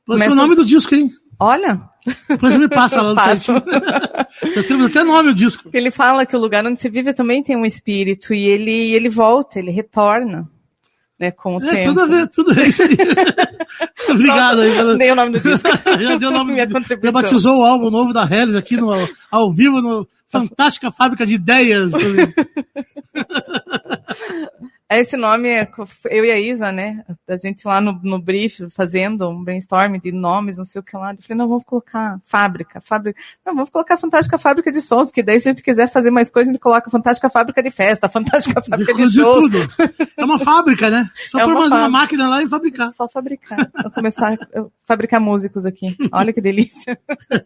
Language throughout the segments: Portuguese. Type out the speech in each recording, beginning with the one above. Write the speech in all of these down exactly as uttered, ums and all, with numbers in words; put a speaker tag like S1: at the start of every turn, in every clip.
S1: Pode ser o nome do disco, hein?
S2: Olha.
S1: Depois me passa lá no site. Já temos até nome o disco.
S2: Ele fala que o lugar onde se vive também tem um espírito e ele, ele volta, ele retorna, né, com o
S1: é,
S2: tempo.
S1: Tudo a ver, tudo é isso aí. Obrigado aí. Pela...
S2: Dei o nome do disco.
S1: Já deu o nome
S2: Minha
S1: do...
S2: contribuição.
S1: Já batizou o álbum novo da Hellis aqui no, ao vivo no Fantástica Fábrica de Ideias.
S2: Esse nome, eu e a Isa, né, a gente lá no, no brief, fazendo um brainstorm de nomes, não sei o que lá, eu falei, não, vamos colocar fábrica, fábrica, não, vamos colocar Fantástica Fábrica de Sons, que daí se a gente quiser fazer mais coisas, a gente coloca Fantástica Fábrica de Festa, Fantástica Fábrica de, de shows. Tudo.
S1: É uma fábrica, né? Só
S2: é
S1: pôr mais
S2: fábrica.
S1: uma máquina lá e fabricar.
S2: Só fabricar. Vou começar a fabricar músicos aqui. Olha que delícia.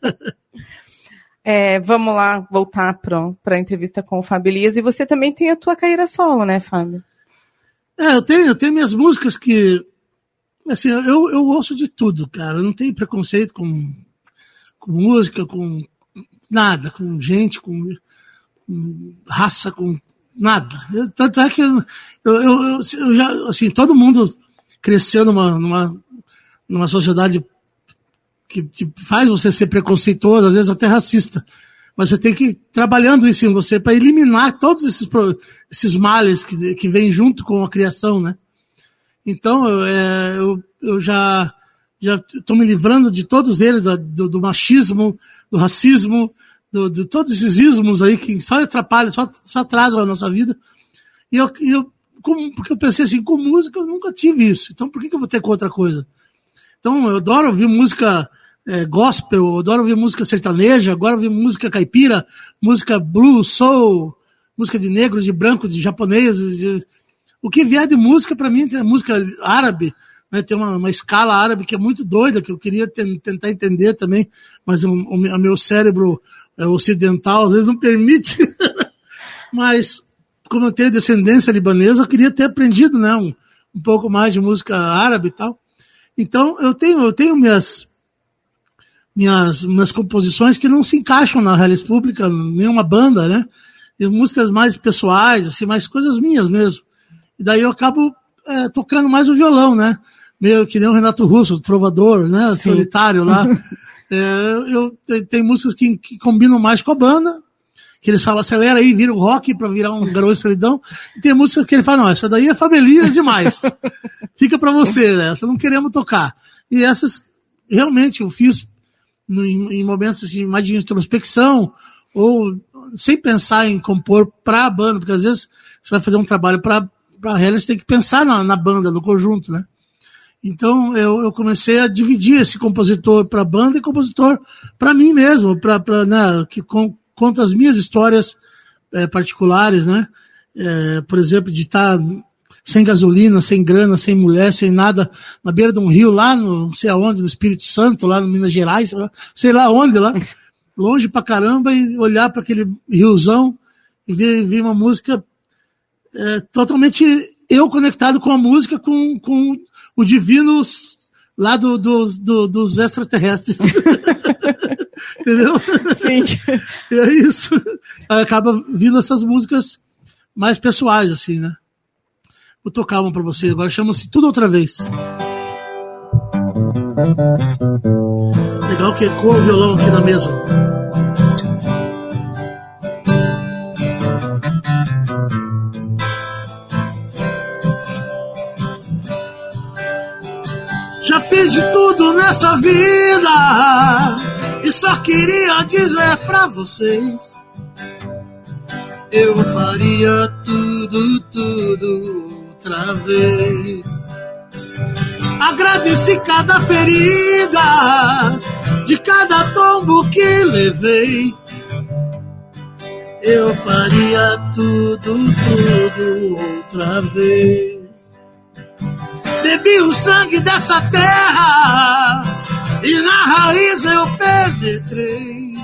S2: É, vamos lá, voltar para a entrevista com o Fábio Elias. E você também tem a tua carreira solo, né, Fábio?
S1: É, eu tenho, eu tenho minhas músicas que, assim, eu, eu ouço de tudo, cara. Eu não tenho preconceito com, com música, com nada, com gente, com, com raça, com nada. Eu, tanto é que eu, eu, eu, eu já, assim, todo mundo cresceu numa, numa, numa sociedade que, que faz você ser preconceituoso, às vezes até racista. Mas você tem que ir trabalhando isso em você para eliminar todos esses, esses males que, que vêm junto com a criação, né? Então, eu, é, eu, eu já já estou me livrando de todos eles, do, do machismo, do racismo, do, de todos esses ismos aí que só atrapalham, só, só atrasam a nossa vida. E eu, eu como, porque eu pensei assim, com música eu nunca tive isso, então por que, que eu vou ter com outra coisa? Então, eu adoro ouvir música... É, gospel, eu adoro ouvir música sertaneja, agora ouvir música caipira, música blues, soul, música de negro, de branco, de japoneses, de... o que vier de música para mim, tem música árabe, né, tem uma, uma escala árabe que é muito doida, que eu queria ten- tentar entender também, mas o, o, o meu cérebro é, ocidental às vezes não permite, mas como eu tenho descendência libanesa, eu queria ter aprendido, né, um, um pouco mais de música árabe e tal. Então eu tenho, eu tenho minhas Minhas, minhas composições que não se encaixam na Hellis Pública, nenhuma banda, né? E músicas mais pessoais, assim, mais coisas minhas mesmo. E daí eu acabo é, tocando mais o violão, né? Meio que nem o Renato Russo, o trovador, né? Sim. Solitário lá. é, eu tem, tem músicas que, que combinam mais com a banda, que eles falam, acelera aí, vira o rock pra virar um Garoto de Solidão. E tem músicas que ele fala, não, essa daí é Fabelias demais. Fica pra você, né? Essa não queremos tocar. E essas, realmente, eu fiz em momentos assim, mais de introspecção, ou sem pensar em compor para a banda, porque às vezes você vai fazer um trabalho para a Hellis, tem que pensar na, na banda, no conjunto, né? Então eu, eu comecei a dividir esse compositor para a banda e compositor para mim mesmo, para né, que com, conta as minhas histórias é, particulares, né? É, por exemplo, de estar sem gasolina, sem grana, sem mulher, sem nada, na beira de um rio, lá no, não sei aonde, no Espírito Santo, lá no Minas Gerais, sei lá onde, lá, longe pra caramba, e olhar para aquele riozão e ver, ver uma música é, totalmente eu conectado com a música, com, com o divino lá do, do, do, dos extraterrestres. Entendeu?
S2: Sim.
S1: É isso. Acaba vindo essas músicas mais pessoais, assim, né? Vou tocar uma pra você agora, chama-se Tudo Outra Vez. Legal que ecoa o violão aqui na mesa. Já fiz de tudo nessa vida e só queria dizer pra vocês, eu faria tudo, tudo outra vez. Agradeci cada ferida, de cada tombo que levei. Eu faria tudo, tudo outra vez. Bebi o sangue dessa terra e na raiz eu penetrei.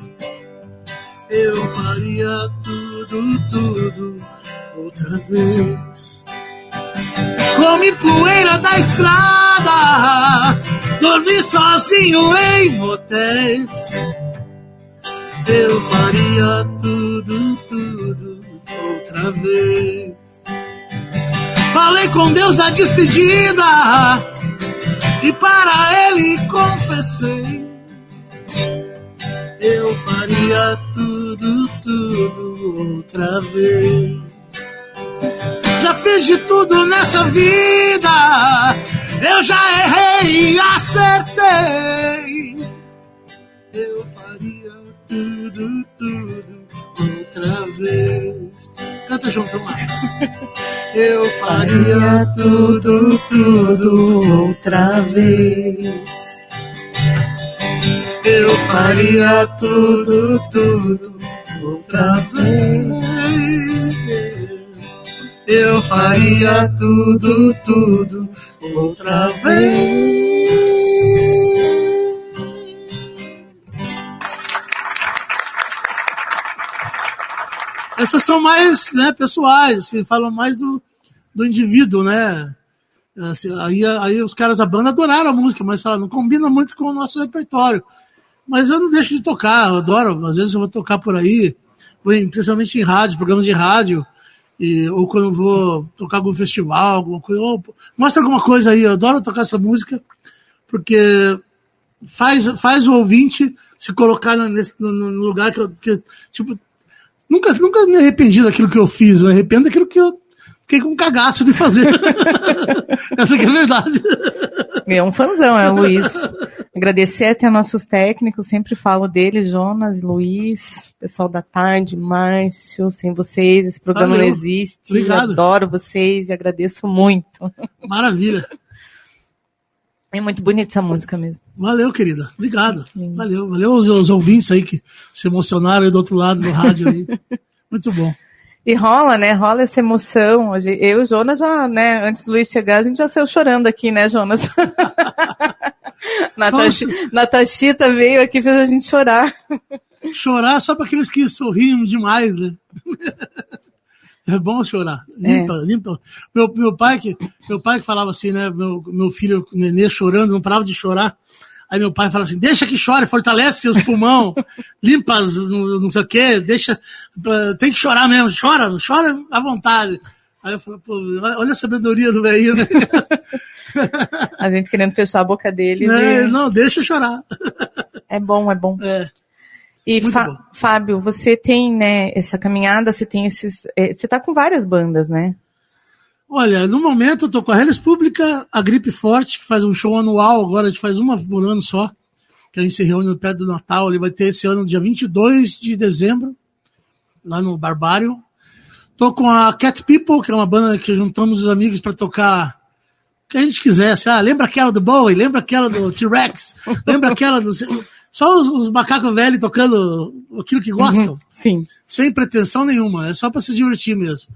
S1: Eu faria tudo, tudo outra vez. Come poeira da estrada, dormi sozinho em motéis. Eu faria tudo, tudo outra vez. Falei com Deus da despedida, e para ele confessei. Eu faria tudo, tudo outra vez. Já fiz de tudo nessa vida, eu já errei e acertei. Eu faria tudo, tudo outra vez. Canta junto, vamos lá. Eu faria tudo, tudo outra vez. Eu faria tudo, tudo outra vez. Eu faria tudo, tudo outra vez. Essas são mais, né, pessoais, assim, falam mais do, do indivíduo, né? Assim, aí, aí os caras da banda adoraram a música, mas falaram, não combina muito com o nosso repertório. Mas eu não deixo de tocar, eu adoro, às vezes eu vou tocar por aí, principalmente em rádio, programas de rádio, e, ou quando eu vou tocar algum festival, alguma coisa, ou, mostra alguma coisa aí, eu adoro tocar essa música, porque faz, faz o ouvinte se colocar nesse, no, no lugar que eu, que, tipo, nunca, nunca me arrependi daquilo que eu fiz, eu me arrependo daquilo que eu fiquei com um cagaço de fazer. Essa que é a verdade.
S2: É um fãzão, é o Luiz. Agradecer até a nossos técnicos, sempre falo deles, Jonas, Luiz, pessoal da tarde, Márcio, sem vocês esse programa Valeu. Não existe. Obrigado. Adoro vocês e agradeço muito.
S1: Maravilha.
S2: É muito bonita essa música mesmo.
S1: Valeu, querida. Obrigado. Sim. Valeu. Valeu aos, aos ouvintes aí que se emocionaram aí do outro lado do rádio aí. Muito bom.
S2: E rola, né? Rola essa emoção. Eu e o Jonas já, né? Antes do Luiz chegar, a gente já saiu chorando aqui, né, Jonas? Natashi, Natashita veio aqui e fez a gente chorar.
S1: Chorar só para aqueles que sorriam demais, né? É bom chorar. Limpa, é. limpa. Meu, meu, pai que, meu pai que falava assim, né? Meu, meu filho, o nenê, chorando, não parava de chorar. Aí meu pai fala assim, deixa que chore, fortalece os pulmão, limpa as, não sei o quê, deixa, tem que chorar mesmo, chora, chora à vontade. Aí eu falo, pô, olha a sabedoria do velhinho, né?
S2: A gente querendo fechar a boca dele.
S1: É, e... Não, deixa chorar.
S2: É bom, é bom.
S1: É.
S2: E Fá- Fábio, você tem, né, essa caminhada, você tem esses, é, você tá com várias bandas, né?
S1: Olha, no momento eu tô com a Hellis Pública, a Gripe Forte, que faz um show anual, agora a gente faz uma por ano só, que a gente se reúne perto do Natal, ele vai ter esse ano, dia vinte e dois de dezembro, lá no Barbário. Tô com a Cat People, que é uma banda que juntamos os amigos para tocar o que a gente quisesse. Ah, lembra aquela do Bowie, lembra aquela do T-Rex, lembra aquela do... Só os, os macacos velhos tocando aquilo que gostam.
S2: Uhum, sim.
S1: Sem pretensão nenhuma, é só para se divertir mesmo.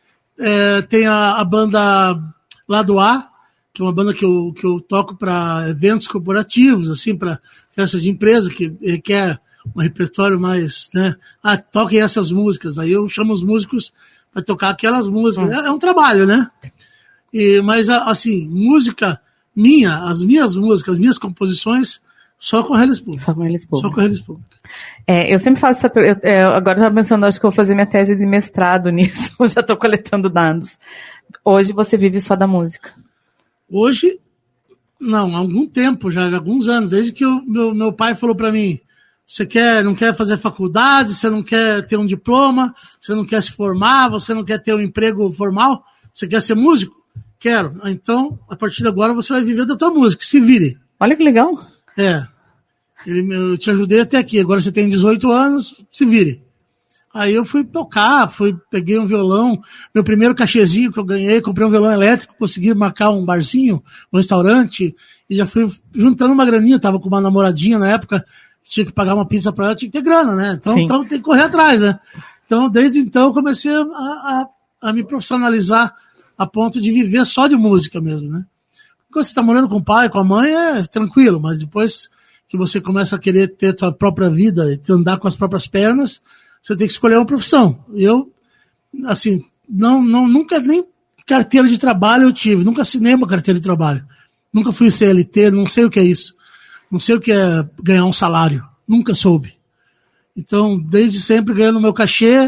S1: É, tem a, a banda Lado A, que é uma banda que eu, que eu toco para eventos corporativos, assim, para festas de empresa, que requer um repertório mais, né? Ah, toquem essas músicas. Aí eu chamo os músicos para tocar aquelas músicas. Hum. É, é um trabalho, né? E, mas, assim, música minha, as minhas músicas, as minhas composições, só com a Hellis Pública.
S2: Só com a Hellis Pública.
S1: Só com a Hellis Pública.
S2: É, eu sempre faço essa pergunta, agora eu estava pensando, acho que eu vou fazer minha tese de mestrado nisso, eu já estou coletando dados. Hoje você vive só da música?
S1: Hoje, não, há algum tempo já, há alguns anos, desde que o meu, meu pai falou para mim, você quer, não quer fazer faculdade, você não quer ter um diploma, você não quer se formar, você não quer ter um emprego formal, você quer ser músico? Quero. Então, a partir de agora você vai viver da tua música, se vire.
S2: Olha que legal.
S1: É. Ele, eu te ajudei até aqui, agora você tem dezoito anos, se vire. Aí eu fui tocar, fui, peguei um violão, meu primeiro cachezinho que eu ganhei, comprei um violão elétrico, consegui marcar um barzinho, um restaurante, e já fui juntando uma graninha, tava com uma namoradinha na época, tinha que pagar uma pizza pra ela, tinha que ter grana, né? Então, então tem que correr atrás, né? Então, desde então, eu comecei a, a, a me profissionalizar a ponto de viver só de música mesmo, né? Quando você tá morando com o pai, com a mãe, é tranquilo, mas depois que você começa a querer ter tua própria vida e andar com as próprias pernas, você tem que escolher uma profissão. Eu, assim, não, não, nunca nem carteira de trabalho eu tive, nunca assinei uma carteira de trabalho. Nunca fui C L T, não sei o que é isso. Não sei o que é ganhar um salário. Nunca soube. Então, desde sempre ganhando meu cachê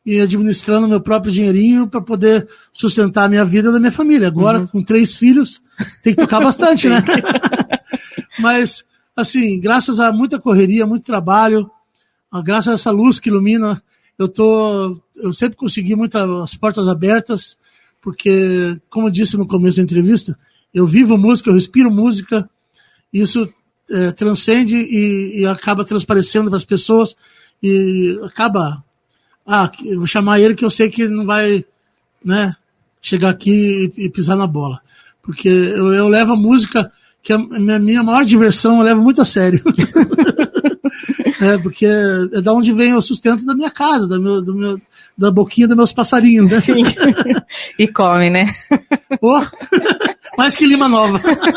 S1: e administrando meu próprio dinheirinho para poder sustentar a minha vida e da minha família. Agora, uhum. com três filhos, tem que tocar bastante, né? Mas, assim, graças a muita correria, muito trabalho, graças a essa luz que ilumina, eu tô, eu sempre consegui muitas portas abertas, porque, como eu disse no começo da entrevista, eu vivo música, eu respiro música, isso é, transcende e, e acaba transparecendo para as pessoas e acaba... Ah, eu vou chamar ele que eu sei que não vai, né, chegar aqui e, e pisar na bola. Porque eu, eu levo a música, que é a minha, minha maior diversão, eu levo muito a sério. É, porque é da onde vem o sustento da minha casa, da, meu, do meu, da boquinha dos meus passarinhos, né?
S2: Sim. E come, né?
S1: Oh, mais que Lima Nova.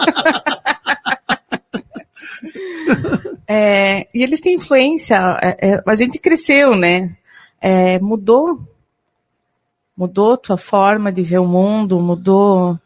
S2: É, e eles têm influência, é, é, a gente cresceu, né? É, mudou? Mudou tua forma de ver o mundo? Mudou?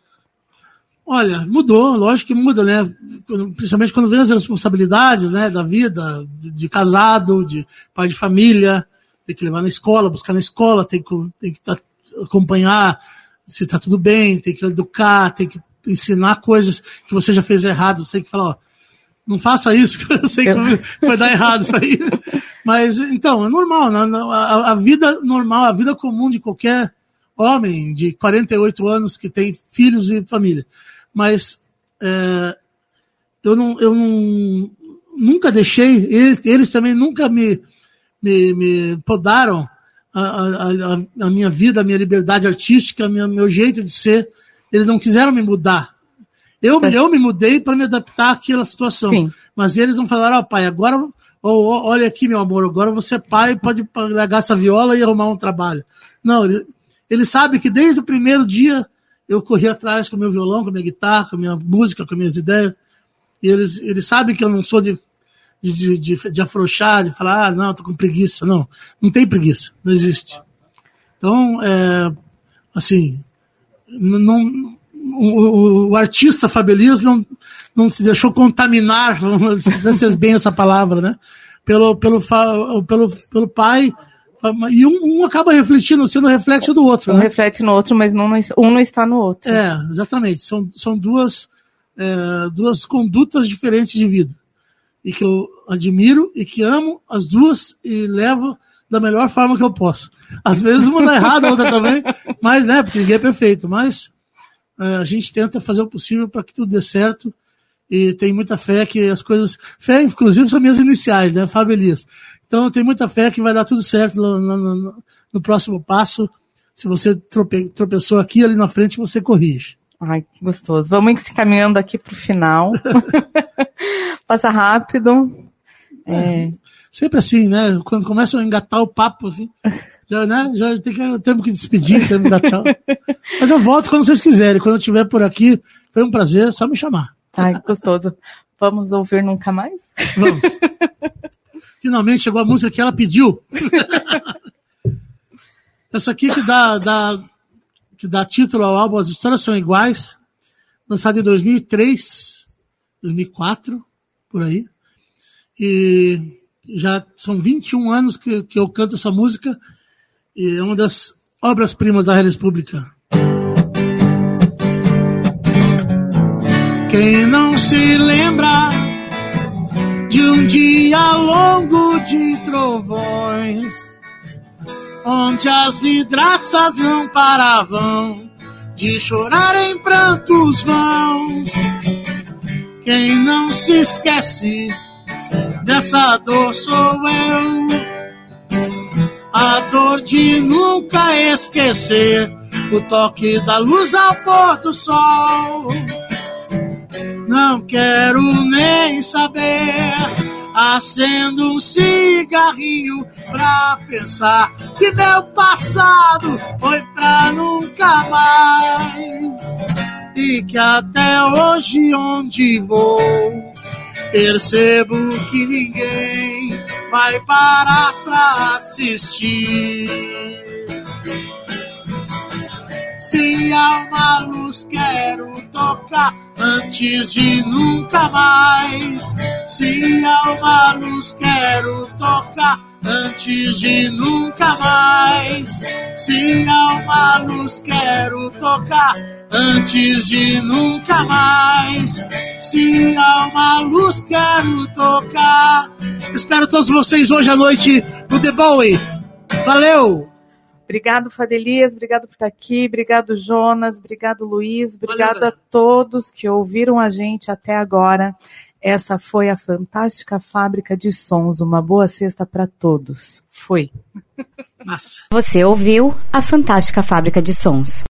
S1: Olha, mudou, lógico que muda, né? Principalmente quando vem as responsabilidades, né, da vida, de casado, de pai de família, tem que levar na escola, buscar na escola, tem que, tem que tá, acompanhar se está tudo bem, tem que educar, tem que ensinar coisas que você já fez errado, você tem que falar, ó, não faça isso, que eu sei que vai dar errado isso aí. Mas, então, é normal, né? a, a vida normal, a vida comum de qualquer homem de quarenta e oito anos que tem filhos e família. Mas é, eu, não, eu não, nunca deixei, eles, eles também nunca me, me, me podaram a, a, a, a minha vida, a minha liberdade artística, o meu, meu jeito de ser. Eles não quiseram me mudar. Eu, eu me mudei para me adaptar àquela situação. Sim. Mas eles não falaram, ó, oh, pai, agora, oh, oh, olha aqui, meu amor, agora você é pai, pode largar essa viola e arrumar um trabalho. Não, ele, ele sabe que desde o primeiro dia eu corri atrás com o meu violão, com a minha guitarra, com a minha música, com as minhas ideias. E eles, eles sabem que eu não sou de, de, de, de afrouxar, de falar, ah, não, tô com preguiça. Não, não tem preguiça, não existe. Então, é, assim, não... O, o artista Fábio Elias não, não se deixou contaminar, não sei se é bem essa palavra, né? Pelo, pelo, pelo, pelo pai, e um, um acaba refletindo, sendo reflexo do outro.
S2: Um
S1: né?
S2: reflete no outro, mas não, um não está no outro.
S1: É, exatamente. São, são duas, é, duas condutas diferentes de vida. E que eu admiro e que amo as duas e levo da melhor forma que eu posso. Às vezes uma dá errado, a outra também, mas, né, porque ninguém é perfeito, mas a gente tenta fazer o possível para que tudo dê certo e tem muita fé que as coisas... Fé, inclusive, são minhas iniciais, né? Fábio Elias. Então, eu tenho muita fé que vai dar tudo certo no, no, no, no próximo passo. Se você trope, tropeçou aqui, ali na frente, você corrige.
S2: Ai, que gostoso. Vamos se caminhando aqui para o final. Passa rápido. É...
S1: É, sempre assim, né? Quando começam a engatar o papo, assim... Já, né? Já tem que, temos que despedir, temos que dar tchau. Mas eu volto quando vocês quiserem. Quando eu estiver por aqui, foi um prazer, só me chamar.
S2: Ai, gostoso. Vamos ouvir Nunca Mais?
S1: Vamos. Finalmente chegou a música que ela pediu. Essa aqui que dá, dá, que dá título ao álbum As Histórias São Iguais, lançado em dois mil e três, dois mil e quatro, por aí. E já são vinte e um anos que, que eu canto essa música. E é uma das obras-primas da República. Quem não se lembra de um dia longo de trovões, onde as vidraças não paravam de chorar em prantos vãos? Quem não se esquece dessa dor sou eu, a dor de nunca esquecer o toque da luz ao pôr do sol. Não quero nem saber, acendo um cigarrinho pra pensar que meu passado foi pra nunca mais, e que até hoje onde vou percebo que ninguém vai parar pra assistir. Se há uma luz quero tocar antes de nunca mais. Se há uma luz quero tocar antes de nunca mais. Se há uma luz quero tocar, antes de nunca mais. Se há uma luz quero tocar. Espero todos vocês hoje à noite no The Bowie. Valeu!
S2: Obrigado, Fadelias, obrigado por estar aqui, obrigado, Jonas, obrigado, Luiz, obrigado
S1: Valeu,
S2: a todos que ouviram a gente até agora. Essa foi a Fantástica Fábrica de Sons. Uma boa sexta para todos. Fui.
S1: Massa.
S3: Você ouviu a Fantástica Fábrica de Sons.